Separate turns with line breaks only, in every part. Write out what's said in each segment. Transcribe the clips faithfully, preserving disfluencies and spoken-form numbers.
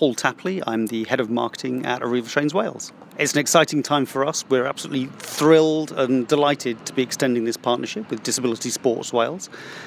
Paul Tapley. I'm the head of marketing at Arriva Trains Wales. It's an exciting time for us. We're absolutely thrilled and delighted to be extending this partnership with Disability Sports Wales.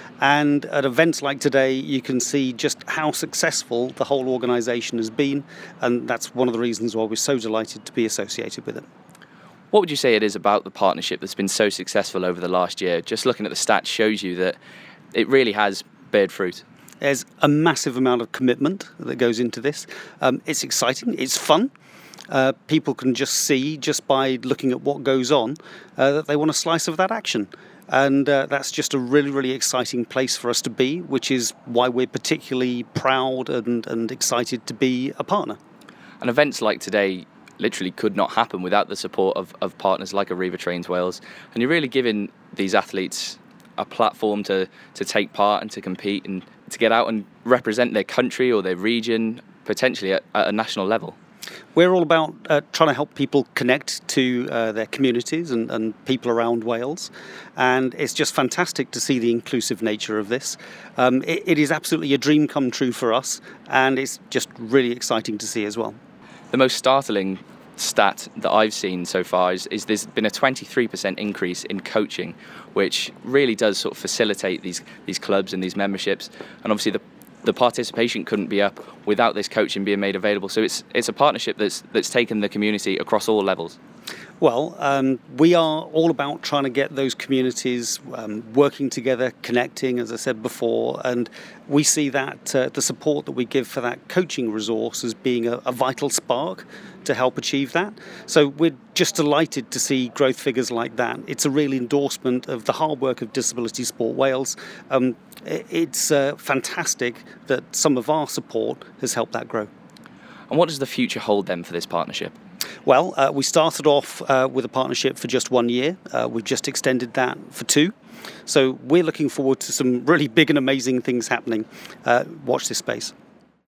And at events like today, you can see just how successful the whole organisation has been, and that's one of the reasons why we're so delighted to be associated with it.
What would you say it is about the partnership that's been so successful over the last year? Just looking at the stats shows you that it really has bared fruit.
There's a massive amount of commitment that goes into this. Um, it's exciting, it's fun. Uh, people can just see, just by looking at what goes on, uh, that they want a slice of that action. And uh, that's just a really, really exciting place for us to be, which is why we're particularly proud and, and excited to be a partner.
And events like today literally could not happen without the support of, of partners like Arriva Trains Wales. And you're really giving these athletes a platform to, to take part and to compete and to get out and represent their country or their region, potentially at, at a national level.
We're all about uh, trying to help people connect to uh, their communities and, and people around Wales. And it's just fantastic to see the inclusive nature of this. Um, it, it is absolutely a dream come true for us, and it's just really exciting to see as well.
The most startling stat that I've seen so far is, is there's been a twenty-three percent increase in coaching, which really does sort of facilitate these these clubs and these memberships. And obviously the the participation couldn't be up without this coaching being made available. So it's it's a partnership that's that's taken the community across all levels.
Well, um, we are all about trying to get those communities um, working together, connecting, as I said before, and we see that uh, the support that we give for that coaching resource as being a, a vital spark to help achieve that. So we're just delighted to see growth figures like that. It's a real endorsement of the hard work of Disability Sport Wales. Um, it's uh, fantastic that some of our support has helped that grow.
And what does the future hold then for this partnership?
Well, uh, we started off uh, with a partnership for just one year. Uh, we've just extended that for two. So we're looking forward to some really big and amazing things happening. Uh, watch this space.